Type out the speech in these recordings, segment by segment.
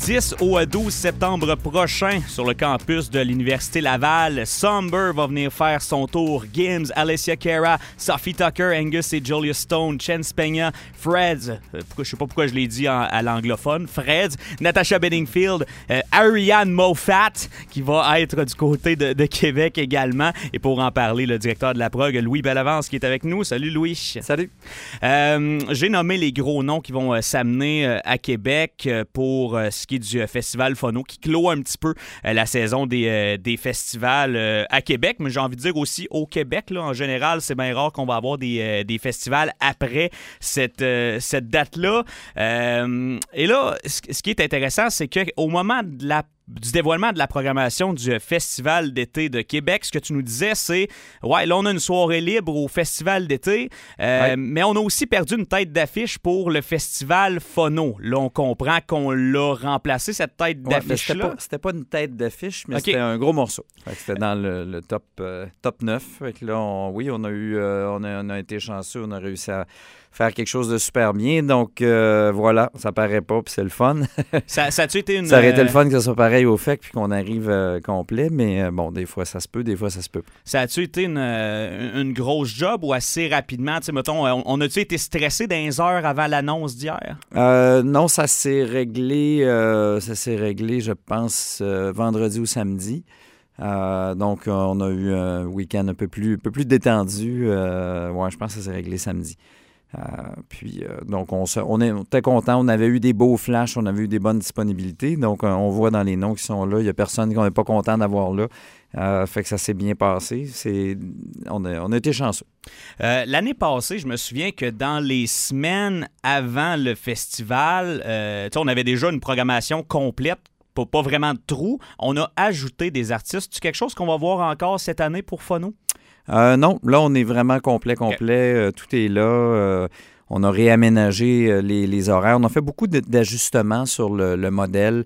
10 au 12 septembre prochain sur le campus de l'Université Laval. Somber va venir faire son tour. Gims, Alessia Cara, Sophie Tucker, Angus et Julius Stone, Chance Peña, Freds, je sais pas pourquoi je l'ai dit à l'anglophone, Freds, Natasha Bedingfield, Ariane Moffat qui va être du côté de Québec également. Et pour en parler, le directeur de la prog, Louis Bellavance, qui est avec nous. Salut Louis. Salut. J'ai nommé les gros noms qui vont s'amener à Québec pour ce qui est du Festival Phono, qui clôt un petit peu la saison des festivals à Québec, mais j'ai envie de dire aussi au Québec. Là, en général, c'est bien rare qu'on va avoir des festivals après cette date-là. Et là, ce qui est intéressant, c'est qu'au moment du dévoilement de la programmation du Festival d'été de Québec, ce que tu nous disais, c'est ouais, là, on a une soirée libre au Festival d'été, mais on a aussi perdu une tête d'affiche pour le Festival Phono. Là, on comprend qu'on l'a remplacé, cette tête d'affiche-là. C'était pas une tête d'affiche, mais c'était un gros morceau. C'était dans le top 9. Fait que là, on a été chanceux, on a réussi à faire quelque chose de super bien. Donc, voilà, ça paraît pas, puis c'est le fun. Ça a-tu été Ça aurait été le fun que ça soit pareil au FEC, puis qu'on arrive complet, mais bon, des fois, ça se peut, des fois, ça se peut pas. Ça a-tu été une grosse job ou assez rapidement? Tu sais, mettons, on a-tu été stressé dans les heures avant l'annonce d'hier? Non, ça s'est réglé, je pense, vendredi ou samedi. Donc, on a eu un week-end un peu plus détendu. Je pense que ça s'est réglé samedi. Donc, on était contents. On avait eu des beaux flashs, on avait eu des bonnes disponibilités. Donc, on voit dans les noms qui sont là, il n'y a personne qu'on n'est pas content d'avoir là. Fait que ça s'est bien passé. On a été chanceux. L'année passée, je me souviens que dans les semaines avant le festival, on avait déjà une programmation complète. Pas vraiment de trous. On a ajouté des artistes. C'est quelque chose qu'on va voir encore cette année pour Phono? Non, là, on est vraiment complet. Okay. Tout est là. On a réaménagé les horaires. On a fait beaucoup d'ajustements sur le modèle.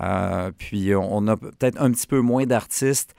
Puis, on a peut-être un petit peu moins d'artistes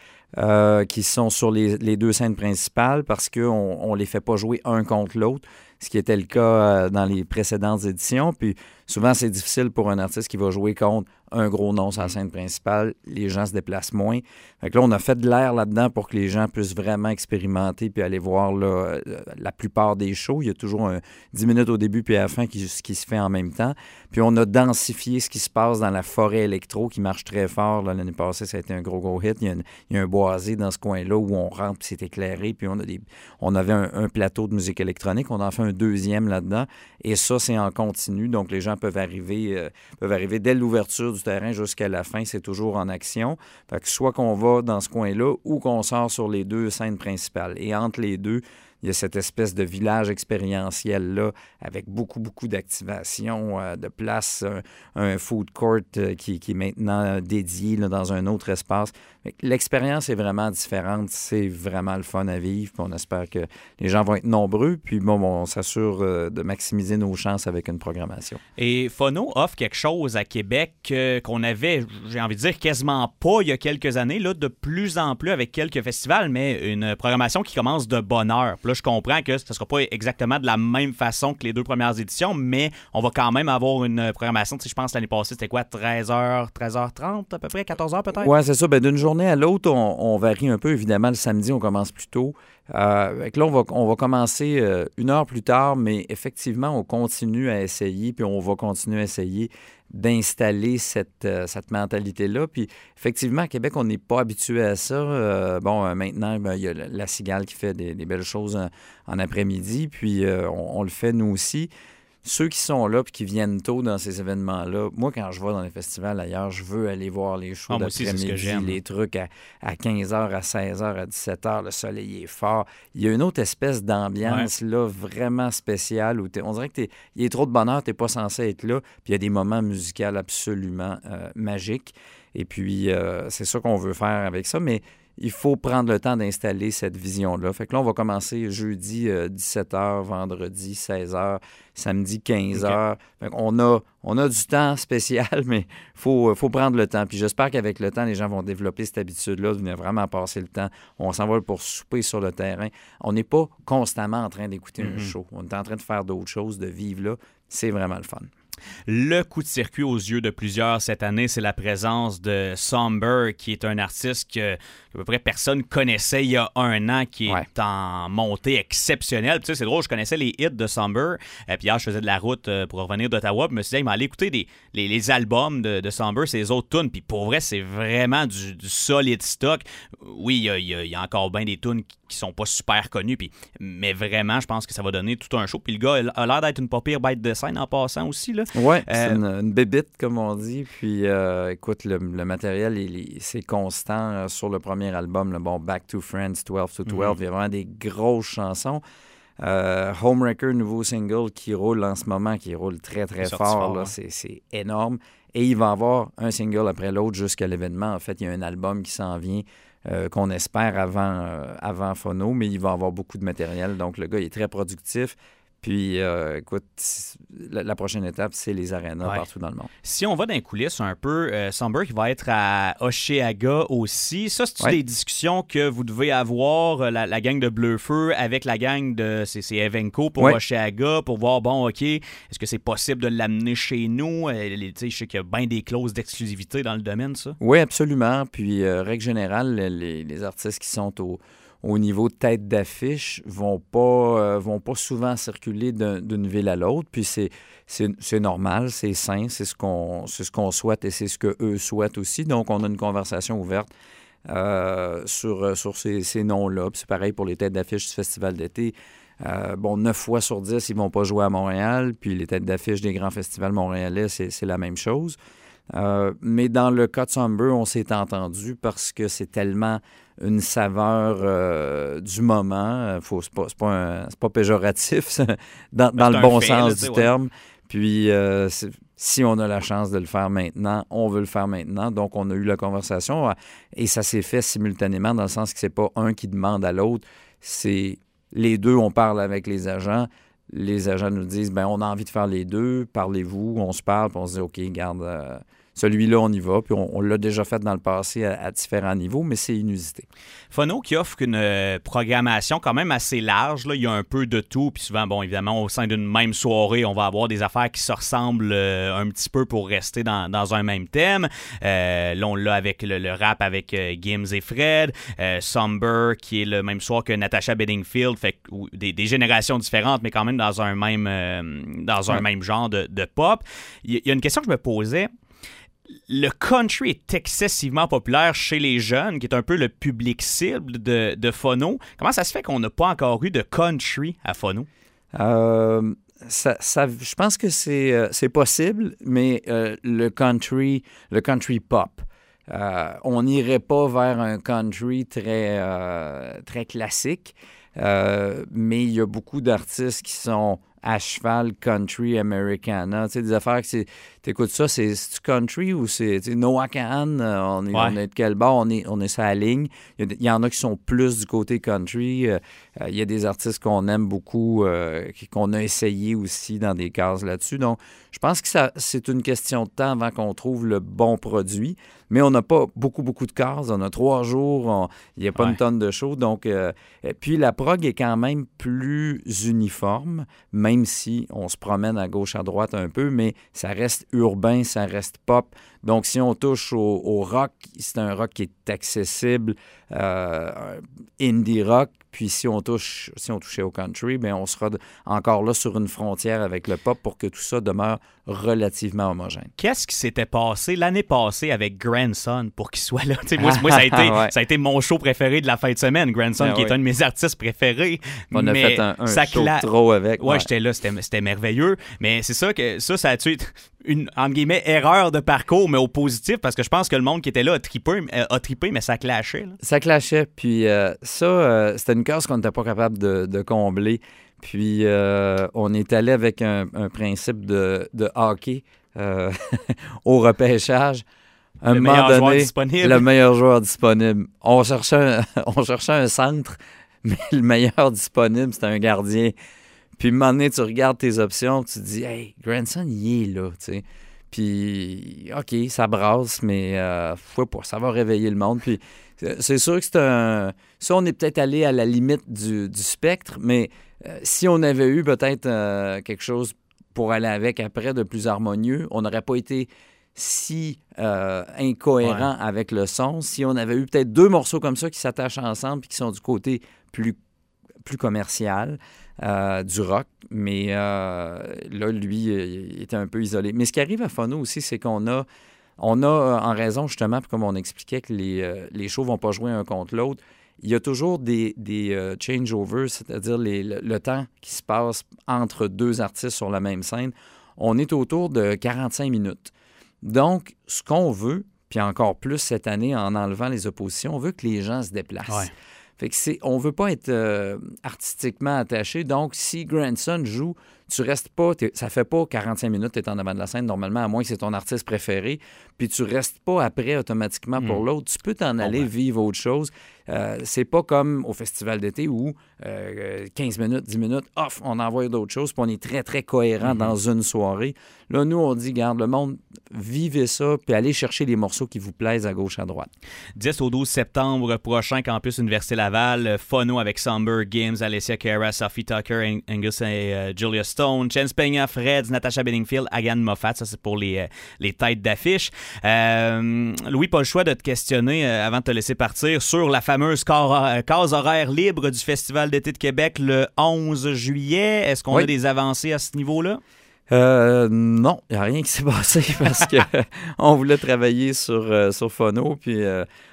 qui sont sur les deux scènes principales parce qu'on ne les fait pas jouer un contre l'autre, ce qui était le cas dans les précédentes éditions. Puis, souvent, c'est difficile pour un artiste qui va jouer contre un gros nom sur la scène principale. Les gens se déplacent moins. Fait que là, on a fait de l'air là-dedans pour que les gens puissent vraiment expérimenter puis aller voir là, la plupart des shows. Il y a toujours 10 minutes au début puis à la fin qui se fait en même temps. Puis on a densifié ce qui se passe dans la forêt électro qui marche très fort. Là, l'année passée, ça a été un gros hit. Il y a un boisé dans ce coin-là où on rentre puis c'est éclairé. Puis on avait un plateau de musique électronique. On en fait un deuxième là-dedans. Et ça, c'est en continu. Donc, les gens peuvent arriver dès l'ouverture du terrain jusqu'à la fin. C'est toujours en action. Fait que soit qu'on va dans ce coin-là ou qu'on sort sur les deux scènes principales. Et entre les deux, il y a cette espèce de village expérientiel-là avec beaucoup d'activations, de place, un food court qui est maintenant dédié là, dans un autre espace. L'expérience est vraiment différente. C'est vraiment le fun à vivre. Puis on espère que les gens vont être nombreux. Puis bon, on s'assure de maximiser nos chances avec une programmation. Et Phono offre quelque chose à Québec qu'on avait, j'ai envie de dire, quasiment pas il y a quelques années. Là, de plus en plus avec quelques festivals, mais une programmation qui commence de bonne heure. Puis là, je comprends que ce ne sera pas exactement de la même façon que les deux premières éditions, mais on va quand même avoir une programmation. Tu sais, je pense l'année passée, c'était quoi, 13h, 13h30 à peu près, 14h peut-être? Oui, c'est ça. Ben, d'une journée à l'autre, on varie un peu. Évidemment, le samedi, on commence plus tôt. Là, on va commencer une heure plus tard, mais effectivement, on continue à essayer, puis on va continuer à essayer d'installer cette mentalité-là. Puis effectivement, à Québec, on n'est pas habitué à ça. Maintenant, il y a la Cigale qui fait des belles choses en après-midi, puis on le fait nous aussi. Ceux qui sont là et qui viennent tôt dans ces événements-là, moi, quand je vais dans les festivals ailleurs, je veux aller voir les shows d'après-midi, les trucs à 15h, à 16h, à 17h, le soleil est fort. Il y a une autre espèce d'ambiance là, vraiment spéciale où on dirait qu'il est trop de bonheur, tu n'es pas censé être là, puis il y a des moments musicaux absolument magiques. Et puis, c'est ça qu'on veut faire avec ça, mais il faut prendre le temps d'installer cette vision-là. Fait que là, on va commencer jeudi 17h, vendredi 16h, samedi 15h. Okay. Fait qu'on a du temps spécial, mais il faut prendre le temps. Puis j'espère qu'avec le temps, les gens vont développer cette habitude-là de venir vraiment passer le temps. On s'envole pour souper sur le terrain. On n'est pas constamment en train d'écouter un show. On est en train de faire d'autres choses, de vivre là. C'est vraiment le fun. Le coup de circuit aux yeux de plusieurs cette année, c'est la présence de Somber, qui est un artiste que à peu près personne connaissait il y a un an, qui est en montée exceptionnelle. Puis, tu sais, c'est drôle, je connaissais les hits de Somber. Puis hier, je faisais de la route pour revenir d'Ottawa. Puis je me suis dit, il m'a allé écouter les albums de Somber, ses autres tunes. Puis pour vrai, c'est vraiment du solide stock. Oui, il y a encore bien des tunes qui sont pas super connues. Mais vraiment, je pense que ça va donner tout un show. Puis le gars a l'air d'être une pas pire bête de scène en passant aussi, là. Ouais, c'est une bébite, comme on dit. Puis, écoute, le matériel, c'est constant sur le premier album. Bon, Back to Friends, 12 to 12, il y a vraiment des grosses chansons. Homewrecker, nouveau single qui roule en ce moment, qui roule très, très fort. Là, c'est énorme. Et il va avoir un single après l'autre jusqu'à l'événement. En fait, il y a un album qui s'en vient qu'on espère avant Phono, mais il va avoir beaucoup de matériel. Donc, le gars, il est très productif. Puis, écoute, la prochaine étape, c'est les arénas partout dans le monde. Si on va dans les coulisses un peu, Somber qui va être à Osheaga aussi. Ça, c'est des discussions que vous devez avoir, la gang de Bleu-Feu avec la gang de c'est Evenco pour Osheaga, pour voir, bon, OK, est-ce que c'est possible de l'amener chez nous? Je sais qu'il y a bien des clauses d'exclusivité dans le domaine, ça. Oui, absolument. Puis, règle générale, les artistes qui sont au niveau de tête d'affiche, vont pas souvent circuler d'une ville à l'autre. Puis c'est normal, c'est sain, c'est ce qu'on souhaite et c'est ce qu'eux souhaitent aussi. Donc, on a une conversation ouverte sur ces noms-là. Puis c'est pareil pour les têtes d'affiche du Festival d'été. 9 fois sur 10, ils vont pas jouer à Montréal. Puis les têtes d'affiche des grands festivals montréalais, c'est la même chose. Mais dans le cas de Somber, on s'est entendu parce que c'est tellement une saveur du moment. C'est pas péjoratif, dans le bon sens du terme. Puis, si on a la chance de le faire maintenant, on veut le faire maintenant. Donc, on a eu la conversation et ça s'est fait simultanément dans le sens que c'est pas un qui demande à l'autre. C'est les deux, on parle avec les agents. Les agents nous disent, on a envie de faire les deux. Parlez-vous, on se parle, puis on se dit, OK, garde... celui-là, on y va. Puis on l'a déjà fait dans le passé à différents niveaux, mais c'est inusité. Phono qui offre une programmation quand même assez large. Là. Il y a un peu de tout. Puis souvent, évidemment, au sein d'une même soirée, on va avoir des affaires qui se ressemblent un petit peu pour rester dans un même thème. Là, on l'a avec le rap avec Gims et Fred. Somber, qui est le même soir que Natasha Bedingfield. Fait des générations différentes, mais quand même dans un même genre de pop. Il y a une question que je me posais. Le country est excessivement populaire chez les jeunes, qui est un peu le public cible de Phono. Comment ça se fait qu'on n'a pas encore eu de country à Phono? Je pense que c'est possible, mais le country pop. On n'irait pas vers un country très classique, mais il y a beaucoup d'artistes qui sont à cheval country americana. Tu sais, des affaires que t'écoutes ça, c'est country ou c'est Noah Kahan, on est de quel bord? On est sur la ligne. Il y en a qui sont plus du côté country. Il y a des artistes qu'on aime beaucoup, qu'on a essayé aussi dans des cases là-dessus. Donc, je pense que c'est une question de temps avant qu'on trouve le bon produit. Mais on n'a pas beaucoup de cases. On a 3 jours. Il n'y a pas une tonne de shows. Donc, puis la prog est quand même plus uniforme, même si on se promène à gauche, à droite un peu, mais ça reste urbain, ça reste pop. Donc, si on touche au rock, c'est un rock qui est accessible, indie rock. Puis si on touchait au country, on sera encore là sur une frontière avec le pop pour que tout ça demeure relativement homogène. Qu'est-ce qui s'était passé l'année passée avec Grandson pour qu'il soit là? Moi, ça a été mon show préféré de la fin de semaine. Grandson, qui est un de mes artistes préférés. On a fait un show trop avec. Ouais, j'étais là, c'était merveilleux. Mais c'est ça que ça a tué une, entre guillemets, erreur de parcours, mais au positif, parce que je pense que le monde qui était là a trippé, mais ça clashait. Là. Ça clashait, puis c'était une case qu'on n'était pas capable de combler. Puis on est allé avec un principe de hockey au repêchage. Le meilleur joueur disponible. On cherchait un centre, mais le meilleur disponible, c'était un gardien. Puis, à un moment donné, tu regardes tes options, tu te dis, hey, Grandson, il est là, tu sais. Puis, OK, ça brasse, mais ça va réveiller le monde. Puis, c'est sûr que ça, on est peut-être allé à la limite du spectre, mais si on avait eu peut-être quelque chose pour aller avec après de plus harmonieux. On n'aurait pas été si incohérent avec le son si on avait eu peut-être 2 morceaux comme ça qui s'attachent ensemble et qui sont du côté plus commercial du rock. Mais là, lui, il était un peu isolé. Mais ce qui arrive à Phono aussi, c'est qu'on a en raison, justement, comme on expliquait que les shows ne vont pas jouer un contre l'autre, il y a toujours des changeovers, c'est-à-dire le temps qui se passe entre 2 artistes sur la même scène. On est autour de 45 minutes. Donc, ce qu'on veut, puis encore plus cette année en enlevant les oppositions, on veut que les gens se déplacent. Ouais. Fait que on veut pas être artistiquement attaché. Donc, si Grandson joue, tu restes pas, ça fait pas 45 minutes que tu es en avant de la scène, normalement, à moins que c'est ton artiste préféré, puis tu restes pas après automatiquement pour l'autre. Tu peux t'en aller vivre autre chose. C'est pas comme au festival d'été où 15 minutes, 10 minutes, off, on envoie d'autres choses, puis on est très, très cohérent dans une soirée. Là, nous, on dit, garde, le monde, vivez ça, puis allez chercher les morceaux qui vous plaisent à gauche, à droite. 10 au 12 septembre prochain, Campus Université Laval, Phono avec Somber, Gims, Alessia Cara, Sophie Tucker, Angus et Julia Stone, Chance Peña, Freds, Natasha Bedingfield, Hagan Moffat, ça c'est pour les têtes d'affiche. Louis, pas le choix de te questionner avant de te laisser partir sur la fameuse case horaire libre du Festival d'été de Québec le 11 juillet. Est-ce qu'on a des avancées à ce niveau-là? Non, il n'y a rien qui s'est passé parce qu'on voulait travailler sur Phono, puis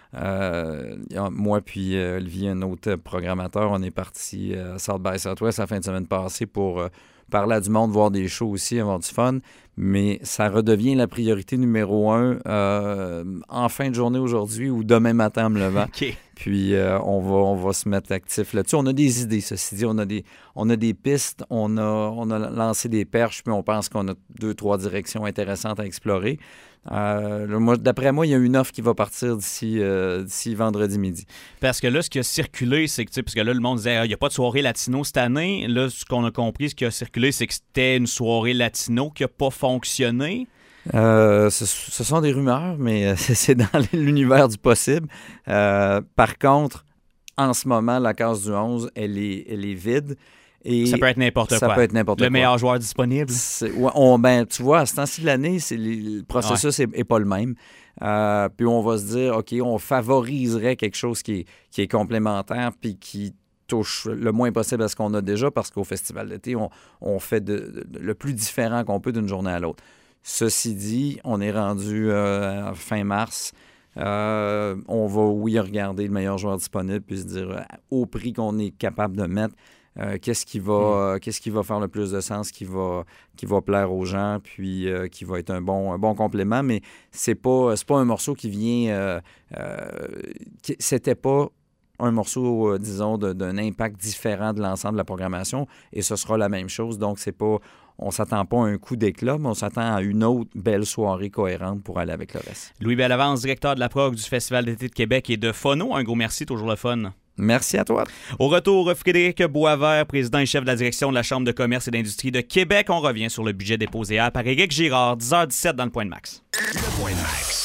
moi puis Olivier, un autre programmateur, on est parti à South by Southwest la fin de semaine passée pour parler à du monde, voir des shows aussi, avoir du fun, mais ça redevient la priorité numéro 1 en fin de journée aujourd'hui ou demain matin en me levant. OK. Puis on va se mettre actif là-dessus. On a des idées, ceci dit, on a des pistes, on a lancé des perches, puis on pense qu'on a 2-3 directions intéressantes à explorer. D'après moi, il y a une offre qui va partir d'ici vendredi midi. Parce que là, ce qui a circulé, c'est que, parce que là, le monde disait, il n'y a pas de soirée latino cette année. Là, ce qu'on a compris, ce qui a circulé, c'est que c'était une soirée latino qui n'a pas fonctionné. Ce sont des rumeurs, mais c'est dans l'univers du possible. Par contre, en ce moment, la case du 11, elle est vide. Et ça peut être n'importe quoi. Ça peut être n'importe quoi. Le meilleur joueur disponible. Tu vois, à ce temps-ci de l'année, le processus n'est pas le même. Puis on va se dire, OK, on favoriserait quelque chose qui est complémentaire puis qui touche le moins possible à ce qu'on a déjà parce qu'au Festival d'été, on fait le plus différent qu'on peut d'une journée à l'autre. Ceci dit, on est rendu fin mars. On va, regarder le meilleur joueur disponible puis se dire au prix qu'on est capable de mettre, qu'est-ce qui va faire le plus de sens, qui va plaire aux gens, puis qui va être un bon complément. Mais c'est pas un morceau qui vient... c'était pas un morceau, disons, d'un impact différent de l'ensemble de la programmation, et ce sera la même chose. Donc, c'est pas... On s'attend pas à un coup d'éclat, mais on s'attend à une autre belle soirée cohérente pour aller avec le reste. Louis Bellavance, directeur de la prog du Festival d'été de Québec et de Phono. Un gros merci, toujours le fun. Merci à toi. Au retour, Frédéric Boisvert, président et chef de la direction de la Chambre de commerce et d'industrie de Québec. On revient sur le budget déposé par Éric Girard, 10h17 dans le Point de Max. Le Point de Max.